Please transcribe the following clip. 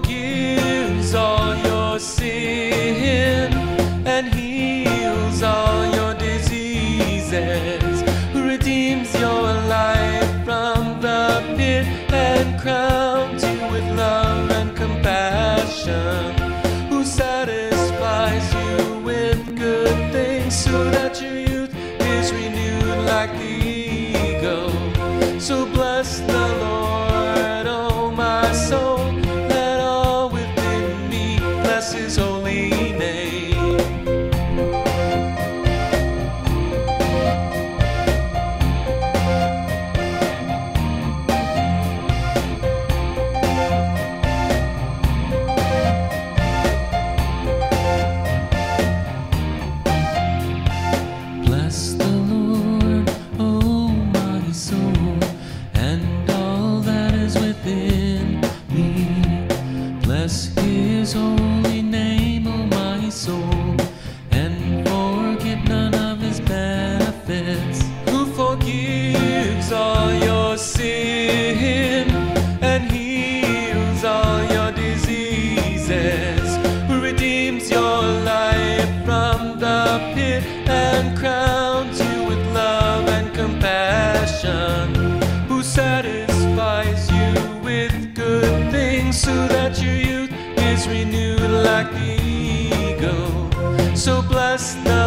forgives all your sin and heals all your diseases, who redeems your life from the pit and crowns you with love and compassion, who satisfies you with good things so that your youth is renewed like the eagle. So bless the Lord, oh my soul, let all within me bless his holy name. Bless the Lord, oh my soul, and all that is within me. Bless his holy name, oh my soul, and forget none of his benefits, who forgives all your sin and heals all your diseases, who redeems your life from the pit and crowns you with love and compassion, who satisfies you with good things so that your youth is renewed like the eagle. So bless the